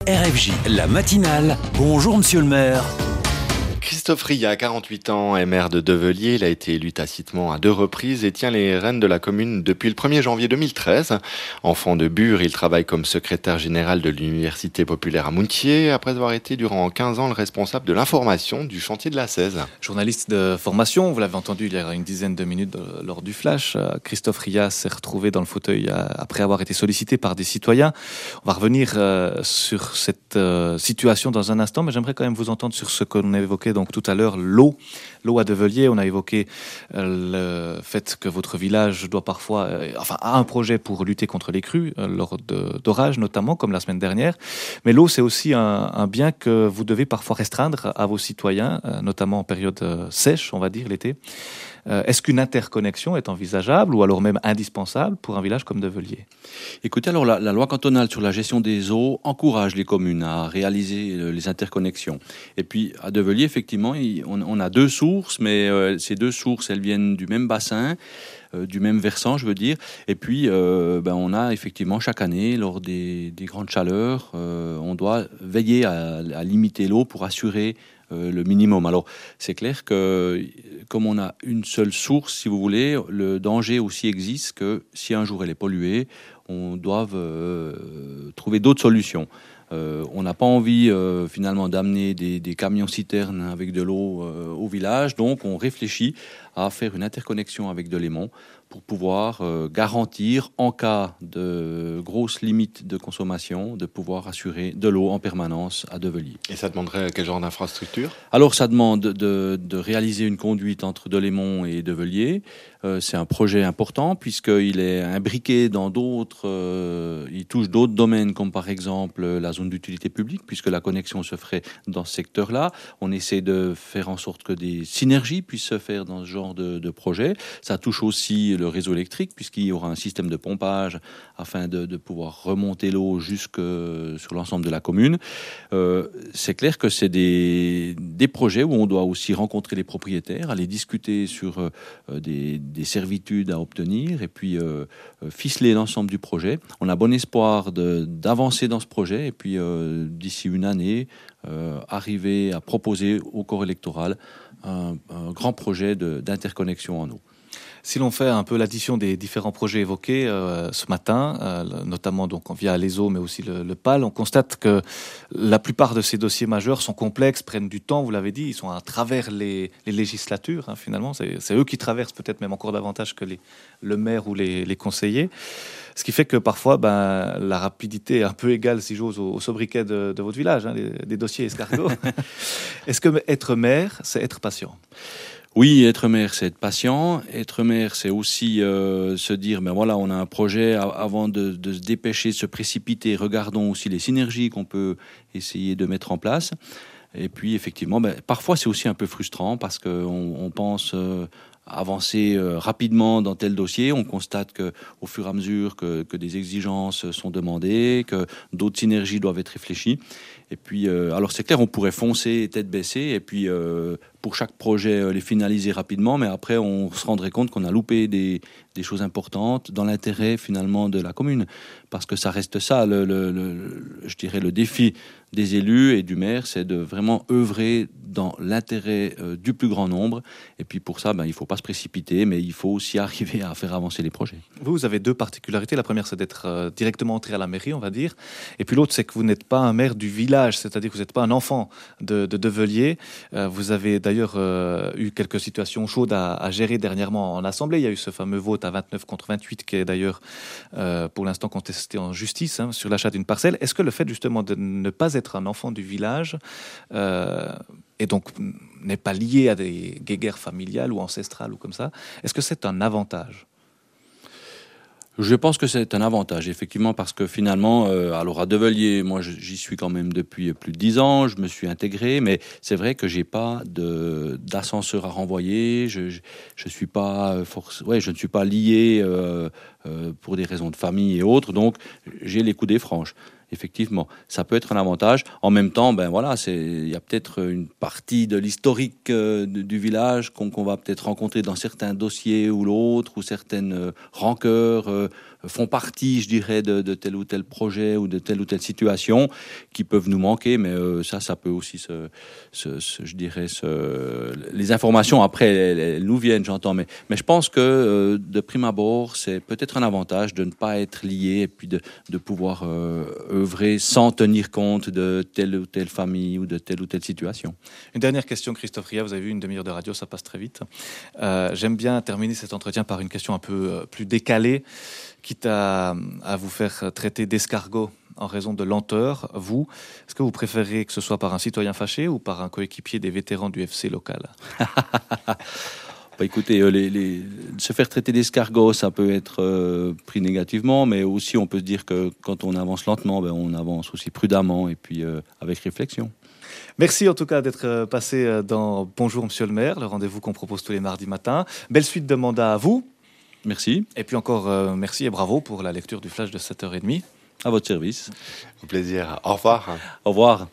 RFJ, la matinale. Bonjour monsieur le maire. Christophe Ria, 48 ans, est maire de Develier. Il a été élu tacitement à 2 reprises et tient les rênes de la commune depuis le 1er janvier 2013. Enfant de Bure, il travaille comme secrétaire général de l'Université populaire à Moutier, après avoir été durant 15 ans le responsable de l'information du chantier de la 16. Journaliste de formation, vous l'avez entendu il y a une dizaine de minutes lors du flash, Christophe Ria s'est retrouvé dans le fauteuil après avoir été sollicité par des citoyens. On va revenir sur cette situation dans un instant, mais j'aimerais quand même vous entendre sur ce qu'on évoquait donc tout à l'heure, l'eau à Develier. On a évoqué le fait que votre village doit parfois, a un projet pour lutter contre les crues lors d'orages notamment, comme la semaine dernière. Mais l'eau, c'est aussi un bien que vous devez parfois restreindre à vos citoyens, notamment en période sèche, on va dire, l'été. Est-ce qu'une interconnexion est envisageable ou alors même indispensable pour un village comme Develier ? Écoutez, alors la loi cantonale sur la gestion des eaux encourage les communes à réaliser les interconnexions. Et puis à Develier, effectivement, on a 2 sources, mais ces 2 sources, elles viennent du même bassin, du même versant, je veux dire. Et puis, on a effectivement chaque année, lors des grandes chaleurs, on doit veiller à limiter l'eau pour assurer le minimum. Alors, c'est clair que comme on a une seule source, si vous voulez, le danger aussi existe que si un jour elle est polluée, on doit trouver d'autres solutions. On n'a pas envie finalement d'amener des camions-citernes avec de l'eau au village, donc on réfléchit à faire une interconnexion avec de l'aimant pour pouvoir garantir, en cas de grosses limites de consommation, de pouvoir assurer de l'eau en permanence à Develier. Et ça demanderait quel genre d'infrastructure ? Alors ça demande de réaliser une conduite entre Delémont et Develier. C'est un projet important puisqu'il est imbriqué dans d'autres, il touche d'autres domaines comme par exemple la zone d'utilité publique, puisque la connexion se ferait dans ce secteur-là. On essaie de faire en sorte que des synergies puissent se faire dans ce genre de projet. Ça touche aussi le réseau électrique puisqu'il y aura un système de pompage afin de pouvoir remonter l'eau jusque sur l'ensemble de la commune. C'est clair que c'est des projets où on doit aussi rencontrer les propriétaires, aller discuter sur des servitudes à obtenir et puis ficeler l'ensemble du projet. On a bon espoir d'avancer dans ce projet et puis d'ici une année arriver à proposer au corps électoral un grand projet d'interconnexion en eau. Si l'on fait un peu l'addition des différents projets évoqués ce matin, notamment donc via les eaux mais aussi le PAL, on constate que la plupart de ces dossiers majeurs sont complexes, prennent du temps, vous l'avez dit, ils sont à travers les législatures, hein, finalement. C'est eux qui traversent peut-être même encore davantage que le maire ou les conseillers. Ce qui fait que parfois, la rapidité est un peu égale, si j'ose, au sobriquet de votre village, hein, des dossiers escargots. Est-ce que être maire, c'est être patient ? Oui, être maire, c'est être patient. Être maire, c'est aussi se dire, on a un projet, avant de se dépêcher, de se précipiter, regardons aussi les synergies qu'on peut essayer de mettre en place. Et puis, effectivement, parfois, c'est aussi un peu frustrant parce qu'on pense avancer rapidement dans tel dossier. On constate qu'au fur et à mesure que des exigences sont demandées, que d'autres synergies doivent être réfléchies. Et puis, alors c'est clair, on pourrait foncer tête baissée et puis pour chaque projet les finaliser rapidement, mais après on se rendrait compte qu'on a loupé des choses importantes dans l'intérêt finalement de la commune, parce que ça reste ça, je dirais le défi des élus et du maire, c'est de vraiment œuvrer dans l'intérêt du plus grand nombre. Et puis pour ça, il ne faut pas se précipiter, mais il faut aussi arriver à faire avancer les projets. Vous avez 2 particularités. La première, c'est d'être directement entré à la mairie, on va dire. Et puis l'autre, c'est que vous n'êtes pas un maire du village, c'est-à-dire que vous n'êtes pas un enfant de Develier. Vous avez d'ailleurs eu quelques situations chaudes à gérer dernièrement en assemblée. Il y a eu ce fameux vote à 29 contre 28 qui est d'ailleurs pour l'instant contesté en justice, hein, sur l'achat d'une parcelle. Est-ce que le fait justement de ne pas être un enfant du village et donc n'est pas lié à des guéguerres familiales ou ancestrales ou comme ça, est-ce que c'est un avantage ? Je pense que c'est un avantage, effectivement, parce que finalement, alors à Develier, moi j'y suis quand même depuis plus de 10 ans, je me suis intégré, mais c'est vrai que j'ai pas d'ascenseur à renvoyer, je suis pas je ne suis pas lié pour des raisons de famille et autres, donc j'ai les coudées franches. Effectivement, ça peut être un avantage. En même temps, il y a peut-être une partie de l'historique du village qu'on va peut-être rencontrer dans certains dossiers ou l'autre, ou certaines rancœurs font partie, je dirais, de tel ou tel projet ou de telle ou telle situation qui peuvent nous manquer, mais ça peut aussi je dirais, les informations après, elles nous viennent, j'entends, mais je pense que de prime abord, c'est peut-être un avantage de ne pas être lié et puis de pouvoir œuvrer sans tenir compte de telle ou telle famille ou de telle ou telle situation. Une dernière question, Christophe Ria, vous avez vu, une demi-heure de radio, ça passe très vite. J'aime bien terminer cet entretien par une question un peu plus décalée, quitte à vous faire traiter d'escargot en raison de lenteur. Vous, est-ce que vous préférez que ce soit par un citoyen fâché ou par un coéquipier des vétérans du FC local? Écoutez, se faire traiter d'escargot, ça peut être pris négativement, mais aussi on peut se dire que quand on avance lentement, on avance aussi prudemment et puis avec réflexion. Merci en tout cas d'être passé dans Bonjour Monsieur le maire, le rendez-vous qu'on propose tous les mardis matins. Belle suite de mandat à vous. Merci. Et puis encore merci et bravo pour la lecture du flash de 7h30. À votre service. Au plaisir. Au revoir. Au revoir.